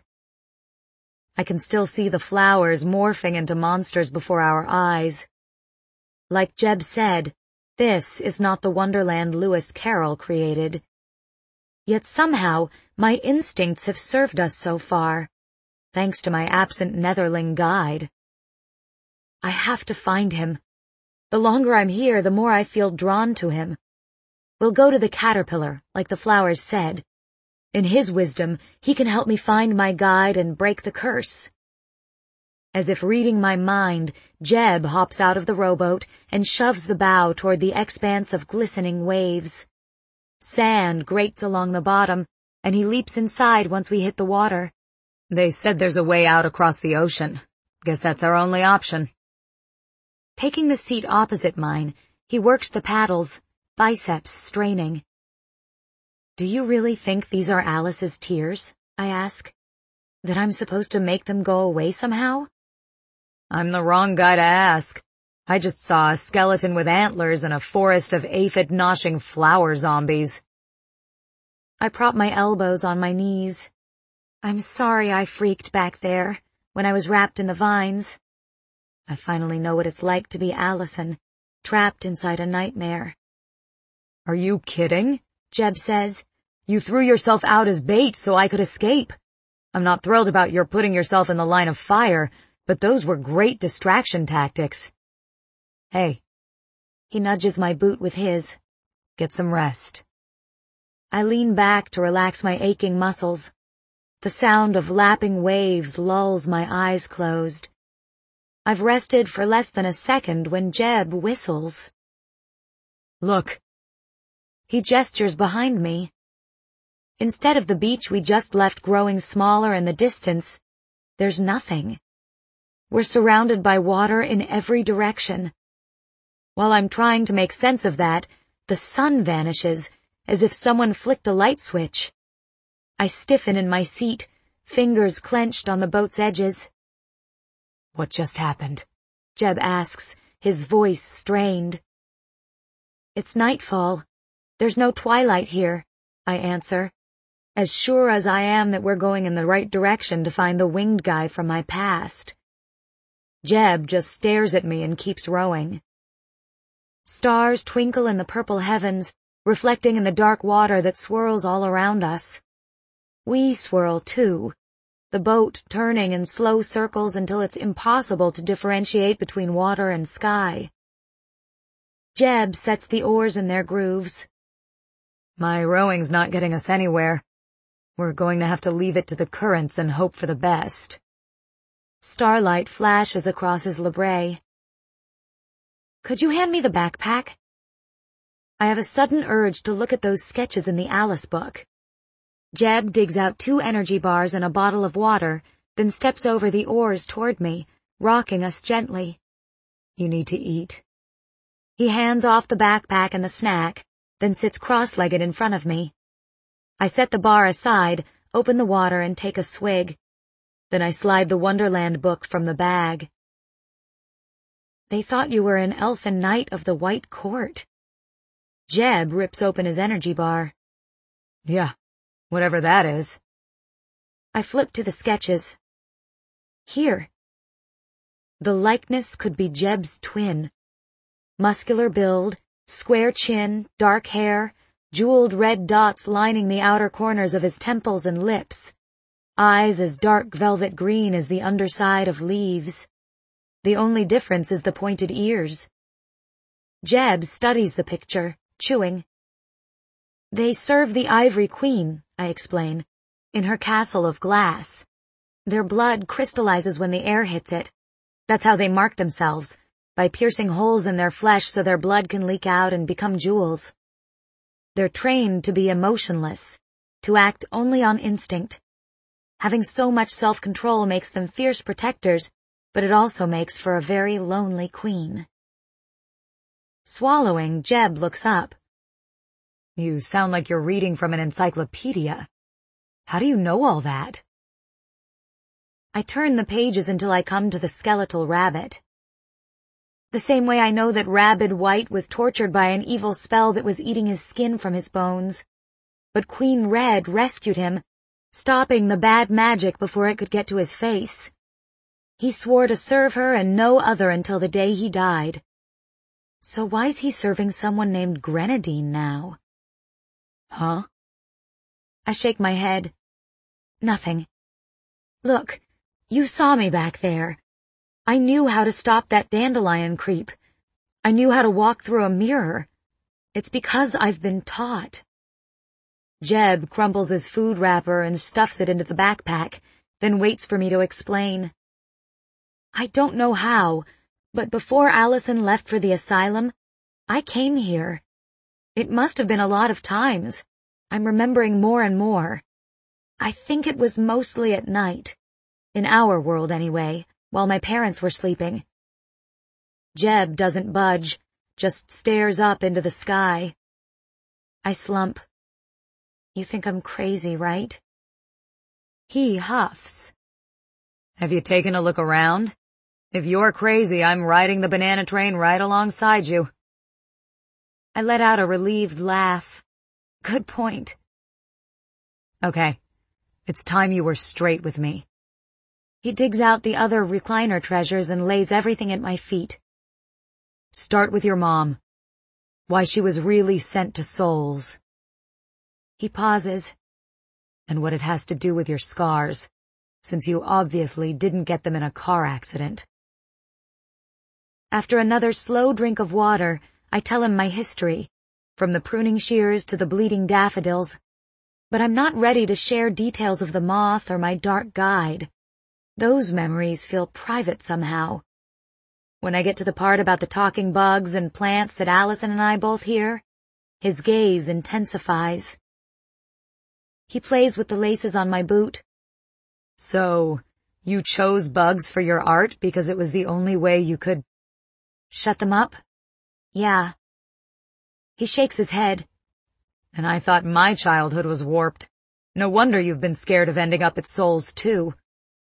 I can still see the flowers morphing into monsters before our eyes. Like Jeb said, this is not the Wonderland Lewis Carroll created. Yet somehow, my instincts have served us so far, thanks to my absent Netherling guide. I have to find him. The longer I'm here, the more I feel drawn to him. We'll go to the caterpillar, like the flowers said. In his wisdom, he can help me find my guide and break the curse. As if reading my mind, Jeb hops out of the rowboat and shoves the bow toward the expanse of glistening waves. Sand grates along the bottom, and he leaps inside once we hit the water. They said there's a way out across the ocean. Guess that's our only option. Taking the seat opposite mine, he works the paddles, biceps straining. Do you really think these are Alice's tears? I ask. That I'm supposed to make them go away somehow? I'm the wrong guy to ask. I just saw a skeleton with antlers and a forest of aphid-noshing flower zombies. I prop my elbows on my knees. I'm sorry I freaked back there, when I was wrapped in the vines. I finally know what it's like to be Allison, trapped inside a nightmare. Are you kidding? Jeb says. You threw yourself out as bait so I could escape. I'm not thrilled about your putting yourself in the line of fire, but those were great distraction tactics. Hey. He nudges my boot with his. Get some rest. I lean back to relax my aching muscles. The sound of lapping waves lulls my eyes closed. I've rested for less than a second when Jeb whistles. Look. He gestures behind me. Instead of the beach we just left growing smaller in the distance, there's nothing. We're surrounded by water in every direction. While I'm trying to make sense of that, the sun vanishes, as if someone flicked a light switch. I stiffen in my seat, fingers clenched on the boat's edges. What just happened? Jeb asks, his voice strained. It's nightfall. There's no twilight here, I answer, as sure as I am that we're going in the right direction to find the winged guy from my past. Jeb just stares at me and keeps rowing. Stars twinkle in the purple heavens, reflecting in the dark water that swirls all around us. We swirl too, the boat turning in slow circles until it's impossible to differentiate between water and sky. Jeb sets the oars in their grooves. My rowing's not getting us anywhere. We're going to have to leave it to the currents and hope for the best. Starlight flashes across his labrée. Could you hand me the backpack? I have a sudden urge to look at those sketches in the Alice book. Jeb digs out two energy bars and a bottle of water, then steps over the oars toward me, rocking us gently. You need to eat. He hands off the backpack and the snack, then sits cross-legged in front of me. I set the bar aside, open the water and take a swig. Then I slide the Wonderland book from the bag. They thought you were an elfin knight of the White Court. Jeb rips open his energy bar. Yeah, whatever that is. I flip to the sketches. Here. The likeness could be Jeb's twin. Muscular build, square chin, dark hair, jeweled red dots lining the outer corners of his temples and lips. Eyes as dark velvet green as the underside of leaves. The only difference is the pointed ears. Jeb studies the picture, chewing. They serve the Ivory Queen, I explain, in her castle of glass. Their blood crystallizes when the air hits it. That's how they mark themselves, by piercing holes in their flesh so their blood can leak out and become jewels. They're trained to be emotionless, to act only on instinct. Having so much self-control makes them fierce protectors, but it also makes for a very lonely queen. Swallowing, Jeb looks up. You sound like you're reading from an encyclopedia. How do you know all that? I turn the pages until I come to the skeletal rabbit. The same way I know that Rabid White was tortured by an evil spell that was eating his skin from his bones. But Queen Red rescued him, stopping the bad magic before it could get to his face. He swore to serve her and no other until the day he died. So why's he serving someone named Grenadine now? Huh? I shake my head. Nothing. Look, you saw me back there. I knew how to stop that dandelion creep. I knew how to walk through a mirror. It's because I've been taught. Jeb crumbles his food wrapper and stuffs it into the backpack, then waits for me to explain. I don't know how, but before Allison left for the asylum, I came here. It must have been a lot of times. I'm remembering more and more. I think it was mostly at night. In our world, anyway, while my parents were sleeping. Jeb doesn't budge, just stares up into the sky. I slump. You think I'm crazy, right? He huffs. Have you taken a look around? If you're crazy, I'm riding the banana train right alongside you. I let out a relieved laugh. Good point. Okay, it's time you were straight with me. He digs out the other recliner treasures and lays everything at my feet. Start with your mom. Why she was really sent to Souls. He pauses. And what it has to do with your scars, since you obviously didn't get them in a car accident. After another slow drink of water, I tell him my history, from the pruning shears to the bleeding daffodils, but I'm not ready to share details of the moth or my dark guide. Those memories feel private somehow. When I get to the part about the talking bugs and plants that Allison and I both hear, his gaze intensifies. He plays with the laces on my boot. So, you chose bugs for your art because it was the only way you could shut them up? Yeah. He shakes his head. And I thought my childhood was warped. No wonder you've been scared of ending up at Souls, too.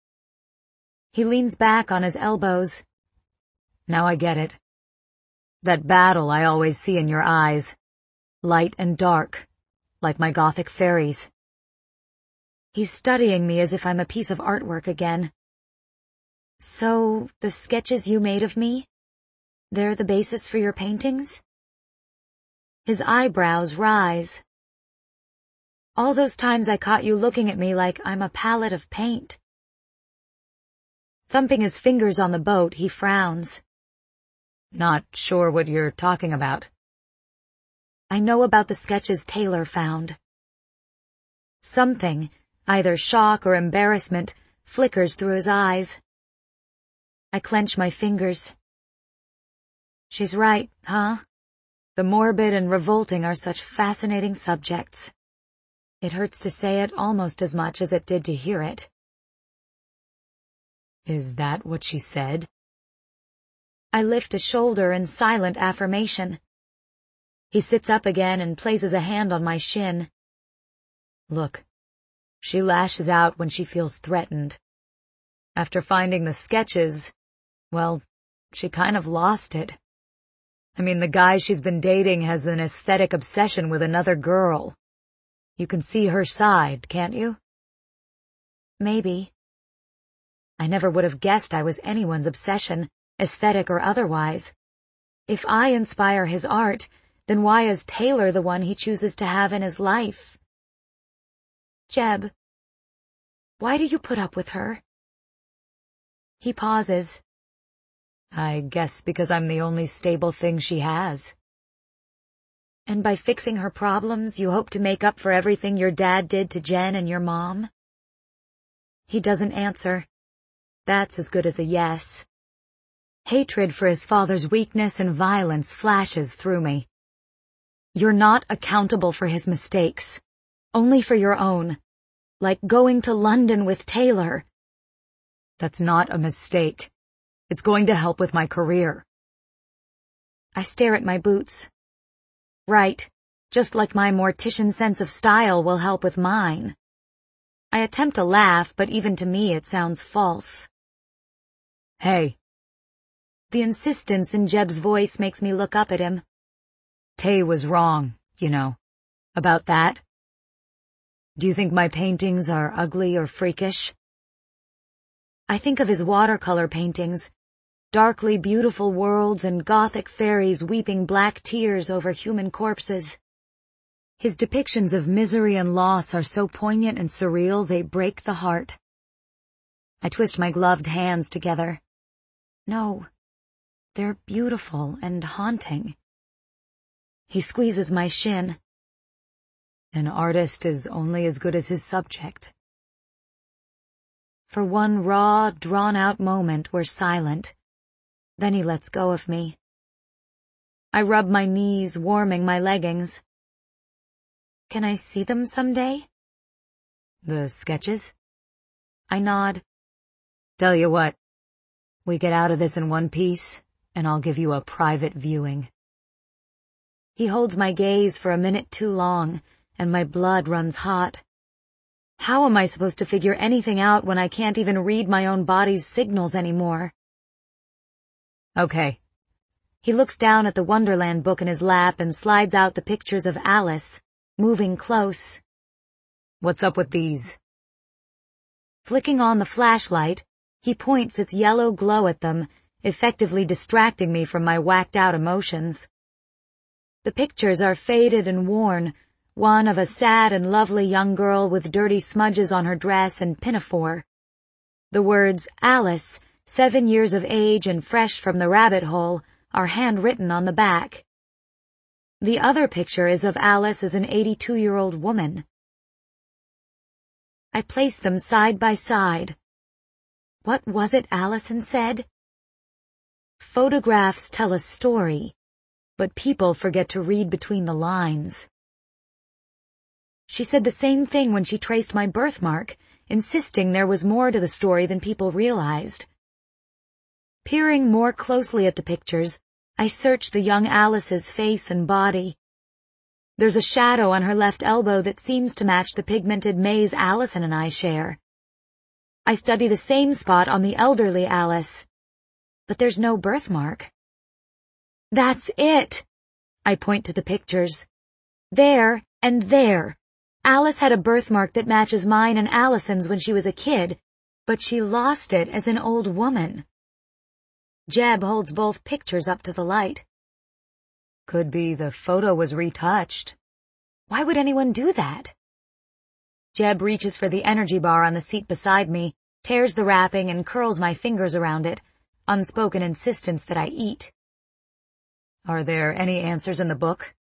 He leans back on his elbows. Now I get it. That battle I always see in your eyes. Light and dark, like my gothic fairies. He's studying me as if I'm a piece of artwork again. So, the sketches you made of me? They're the basis for your paintings? His eyebrows rise. All those times I caught you looking at me like I'm a palette of paint. Thumping his fingers on the boat, he frowns. Not sure what you're talking about. I know about the sketches Taylor found. Something, either shock or embarrassment, flickers through his eyes. I clench my fingers. She's right, huh? The morbid and revolting are such fascinating subjects. It hurts to say it almost as much as it did to hear it. Is that what she said? I lift a shoulder in silent affirmation. He sits up again and places a hand on my shin. Look, she lashes out when she feels threatened. After finding the sketches, well, she kind of lost it. I mean, the guy she's been dating has an aesthetic obsession with another girl. You can see her side, can't you? Maybe. I never would have guessed I was anyone's obsession, aesthetic or otherwise. If I inspire his art, then why is Taylor the one he chooses to have in his life? Jeb, why do you put up with her? He pauses. I guess because I'm the only stable thing she has. And by fixing her problems, you hope to make up for everything your dad did to Jen and your mom? He doesn't answer. That's as good as a yes. Hatred for his father's weakness and violence flashes through me. You're not accountable for his mistakes, only for your own, like going to London with Taylor. That's not a mistake. It's going to help with my career. I stare at my boots. Right, just like my mortician sense of style will help with mine. I attempt to laugh, but even to me it sounds false. Hey. The insistence in Jeb's voice makes me look up at him. Tay was wrong, you know, about that. Do you think my paintings are ugly or freakish? I think of his watercolor paintings, darkly beautiful worlds and gothic fairies weeping black tears over human corpses. His depictions of misery and loss are so poignant and surreal they break the heart. I twist my gloved hands together. No, they're beautiful and haunting. He squeezes my shin. An artist is only as good as his subject. For one raw, drawn-out moment, we're silent. Then he lets go of me. I rub my knees, warming my leggings. Can I see them someday? The sketches? I nod. Tell you what, we get out of this in one piece, and I'll give you a private viewing. He holds my gaze for a minute too long, and my blood runs hot. How am I supposed to figure anything out when I can't even read my own body's signals anymore? Okay. He looks down at the Wonderland book in his lap and slides out the pictures of Alice, moving close. What's up with these? Flicking on the flashlight, he points its yellow glow at them, effectively distracting me from my whacked-out emotions. The pictures are faded and worn, one of a sad and lovely young girl with dirty smudges on her dress and pinafore. The words, Alice, seven years of age and fresh from the rabbit hole, are handwritten on the back. The other picture is of Alice as an eighty-two-year-old woman. I place them side by side. What was it Allison said? Photographs tell a story, but people forget to read between the lines. She said the same thing when she traced my birthmark, insisting there was more to the story than people realized. Peering more closely at the pictures, I search the young Alice's face and body. There's a shadow on her left elbow that seems to match the pigmented maze Allison and I share. I study the same spot on the elderly Alice, but there's no birthmark. That's it! I point to the pictures. There and there. Alice had a birthmark that matches mine and Allison's when she was a kid, but she lost it as an old woman. Jeb holds both pictures up to the light. Could be the photo was retouched. Why would anyone do that? Jeb reaches for the energy bar on the seat beside me, tears the wrapping and curls my fingers around it, unspoken insistence that I eat. Are there any answers in the book?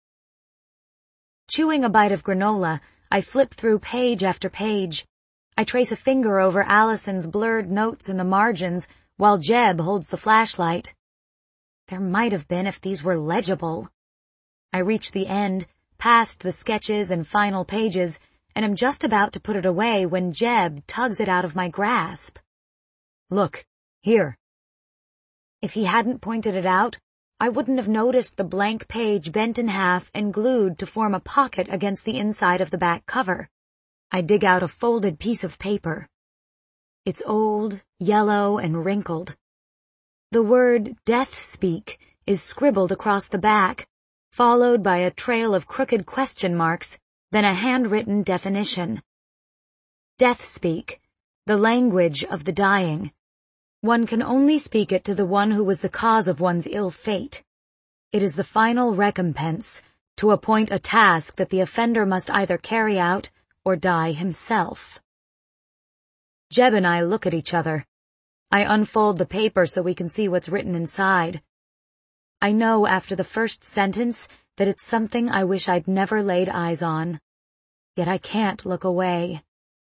Chewing a bite of granola, I flip through page after page. I trace a finger over Allison's blurred notes in the margins, while Jeb holds the flashlight. There might have been if these were legible. I reach the end, past the sketches and final pages, and am just about to put it away when Jeb tugs it out of my grasp. Look, here. If he hadn't pointed it out, I wouldn't have noticed the blank page bent in half and glued to form a pocket against the inside of the back cover. I dig out a folded piece of paper. It's old, yellow, and wrinkled. The word death speak is scribbled across the back, followed by a trail of crooked question marks, then a handwritten definition. Death speak, the language of the dying. One can only speak it to the one who was the cause of one's ill fate. It is the final recompense, to appoint a task that the offender must either carry out or die himself. Jeb and I look at each other. I unfold the paper so we can see what's written inside. I know after the first sentence that it's something I wish I'd never laid eyes on. Yet I can't look away.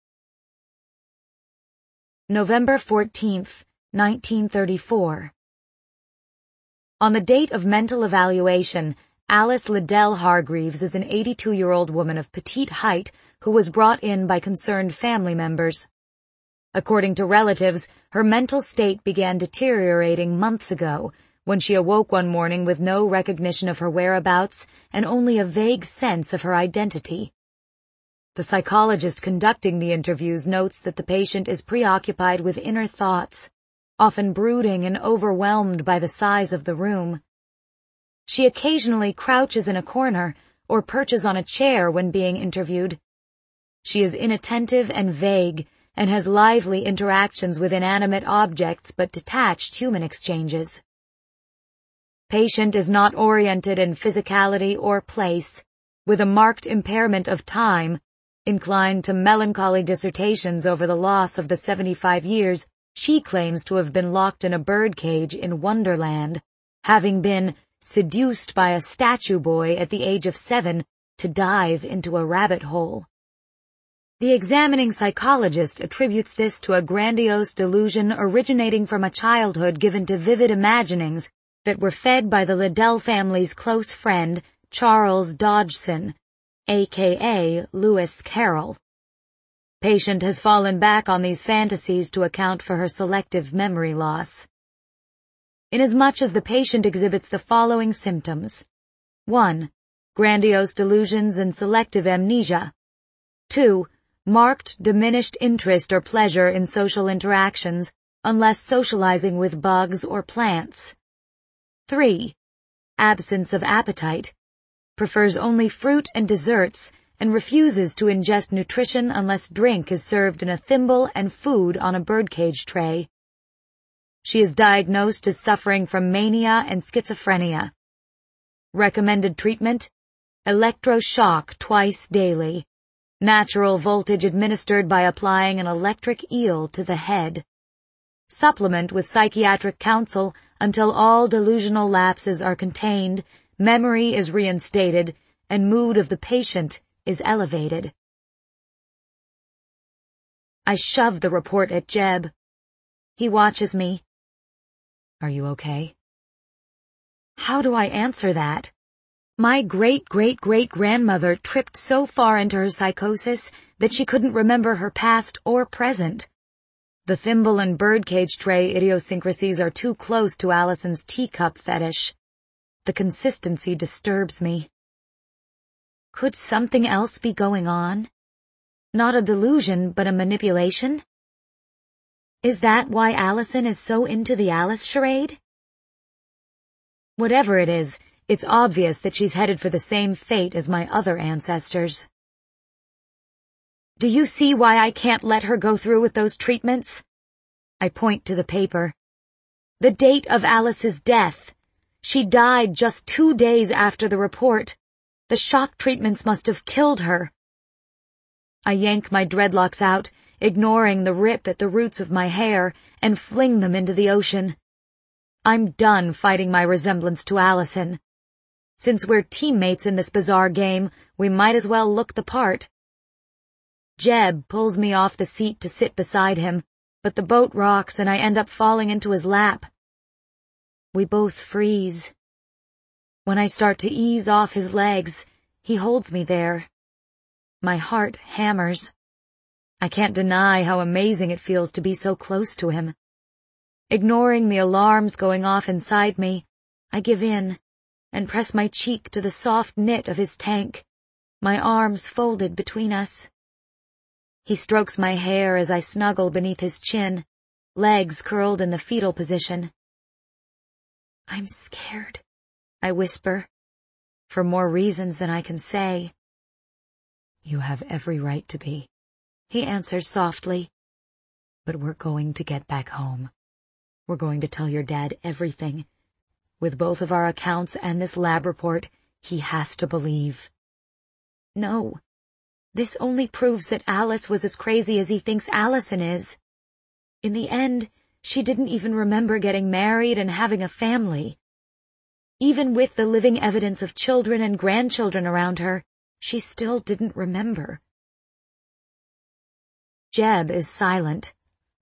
November fourteenth, nineteen thirty-four. On the date of mental evaluation, Alice Liddell Hargreaves is an eighty-two-year-old woman of petite height who was brought in by concerned family members. According to relatives, her mental state began deteriorating months ago, when she awoke one morning with no recognition of her whereabouts and only a vague sense of her identity. The psychologist conducting the interviews notes that the patient is preoccupied with inner thoughts, often brooding and overwhelmed by the size of the room. She occasionally crouches in a corner or perches on a chair when being interviewed. She is inattentive and vague, and has lively interactions with inanimate objects but detached human exchanges. Patient is not oriented in physicality or place, with a marked impairment of time, inclined to melancholy dissertations over the loss of the seventy-five years she claims to have been locked in a birdcage in Wonderland, having been seduced by a statue boy at the age of seven to dive into a rabbit hole. The examining psychologist attributes this to a grandiose delusion originating from a childhood given to vivid imaginings that were fed by the Liddell family's close friend, Charles Dodgson, aka Lewis Carroll. Patient has fallen back on these fantasies to account for her selective memory loss. Inasmuch as the patient exhibits the following symptoms. one. Grandiose delusions and selective amnesia. two. Marked diminished interest or pleasure in social interactions, unless socializing with bugs or plants. three. Absence of appetite. Prefers only fruit and desserts, and refuses to ingest nutrition unless drink is served in a thimble and food on a birdcage tray. She is diagnosed as suffering from mania and schizophrenia. Recommended treatment: electroshock twice daily. Natural voltage administered by applying an electric eel to the head. Supplement with psychiatric counsel until all delusional lapses are contained, memory is reinstated, and mood of the patient is elevated. I shove the report at Jeb. He watches me. Are you okay? How do I answer that? My great-great-great-grandmother tripped so far into her psychosis that she couldn't remember her past or present. The thimble and birdcage tray idiosyncrasies are too close to Allison's teacup fetish. The consistency disturbs me. Could something else be going on? Not a delusion, but a manipulation? Is that why Allison is so into the Alice charade? Whatever it is, it's obvious that she's headed for the same fate as my other ancestors. Do you see why I can't let her go through with those treatments? I point to the paper. The date of Alice's death. She died just two days after the report. The shock treatments must have killed her. I yank my dreadlocks out, ignoring the rip at the roots of my hair, and fling them into the ocean. I'm done fighting my resemblance to Allison. Since we're teammates in this bizarre game, we might as well look the part. Jeb pulls me off the seat to sit beside him, but the boat rocks and I end up falling into his lap. We both freeze. When I start to ease off his legs, he holds me there. My heart hammers. I can't deny how amazing it feels to be so close to him. Ignoring the alarms going off inside me, I give in and press my cheek to the soft knit of his tank, my arms folded between us. He strokes my hair as I snuggle beneath his chin, legs curled in the fetal position. I'm scared, I whisper, for more reasons than I can say. You have every right to be, he answers softly. But we're going to get back home. We're going to tell your dad everything. With both of our accounts and this lab report, he has to believe. No, this only proves that Alice was as crazy as he thinks Allison is. In the end, she didn't even remember getting married and having a family. Even with the living evidence of children and grandchildren around her, she still didn't remember. Jeb is silent.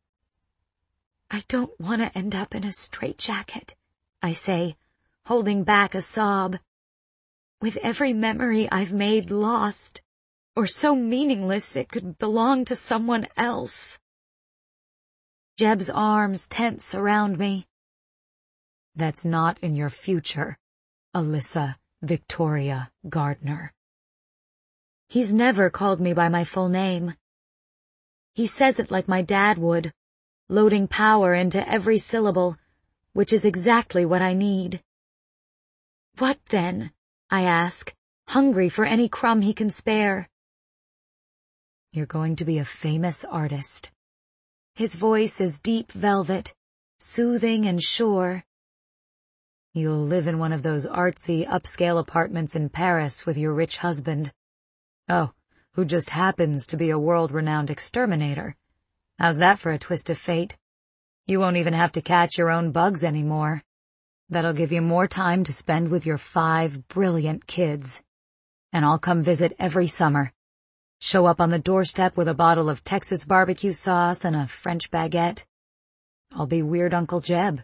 I don't want to end up in a straitjacket, I say, holding back a sob. With every memory I've made lost, or so meaningless it could belong to someone else. Jeb's arms tense around me. That's not in your future, Alyssa Victoria Gardner. He's never called me by my full name. He says it like my dad would, loading power into every syllable, which is exactly what I need. What then? I ask, hungry for any crumb he can spare. You're going to be a famous artist. His voice is deep velvet, soothing and sure. You'll live in one of those artsy, upscale apartments in Paris with your rich husband. Oh, who just happens to be a world-renowned exterminator. How's that for a twist of fate? You won't even have to catch your own bugs anymore. That'll give you more time to spend with your five brilliant kids. And I'll come visit every summer. Show up on the doorstep with a bottle of Texas barbecue sauce and a French baguette. I'll be weird Uncle Jeb.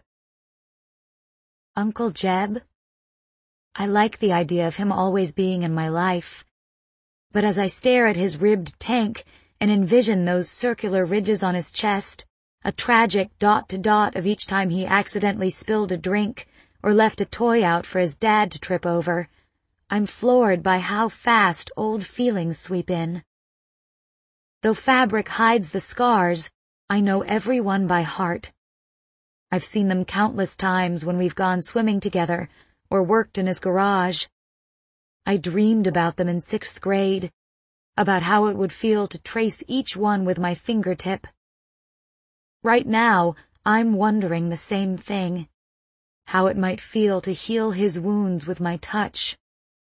Uncle Jeb? I like the idea of him always being in my life. But as I stare at his ribbed tank and envision those circular ridges on his chest, a tragic dot to dot of each time he accidentally spilled a drink or left a toy out for his dad to trip over, I'm floored by how fast old feelings sweep in. Though fabric hides the scars, I know every one by heart. I've seen them countless times when we've gone swimming together or worked in his garage. I dreamed about them in sixth grade, about how it would feel to trace each one with my fingertip. Right now, I'm wondering the same thing, how it might feel to heal his wounds with my touch.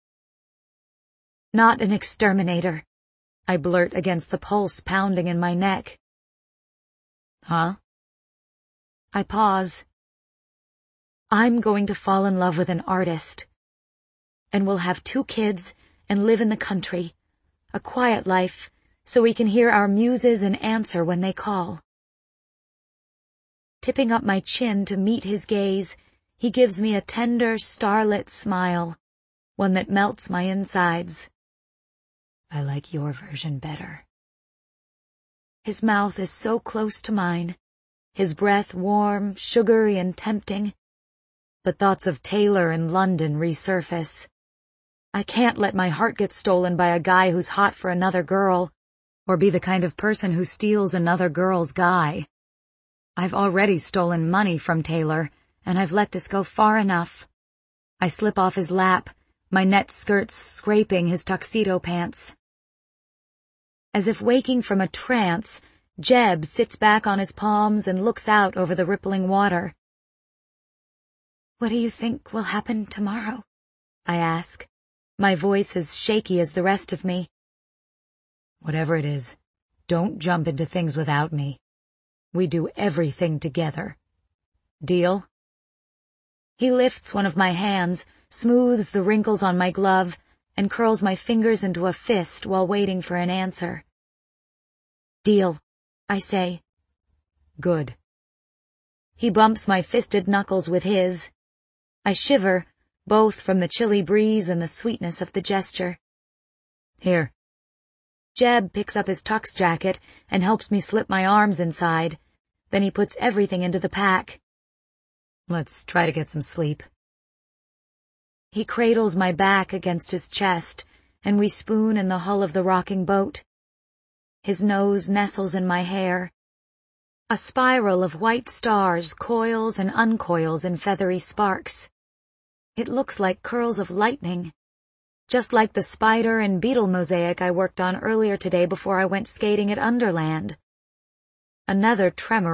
Not an exterminator, I blurt against the pulse pounding in my neck. Huh? I pause. I'm going to fall in love with an artist. And we'll have two kids and live in the country, a quiet life, so we can hear our muses and answer when they call. Tipping up my chin to meet his gaze, he gives me a tender, starlit smile, one that melts my insides. I like your version better. His mouth is so close to mine, his breath warm, sugary, and tempting. But thoughts of Taylor in London resurface. I can't let my heart get stolen by a guy who's hot for another girl, or be the kind of person who steals another girl's guy. I've already stolen money from Taylor, and I've let this go far enough. I slip off his lap, my net skirts scraping his tuxedo pants. As if waking from a trance, Jeb sits back on his palms and looks out over the rippling water. What do you think will happen tomorrow? I ask, my voice as shaky as the rest of me. Whatever it is, don't jump into things without me. We do everything together. Deal? He lifts one of my hands, smooths the wrinkles on my glove, and curls my fingers into a fist while waiting for an answer. Deal, I say. Good. He bumps my fisted knuckles with his. I shiver, both from the chilly breeze and the sweetness of the gesture. Here. Jeb picks up his tux jacket and helps me slip my arms inside. Then he puts everything into the pack. Let's try to get some sleep. He cradles my back against his chest, and we spoon in the hull of the rocking boat. His nose nestles in my hair. A spiral of white stars coils and uncoils in feathery sparks. It looks like curls of lightning, just like the spider and beetle mosaic I worked on earlier today before I went skating at Underland. Another tremor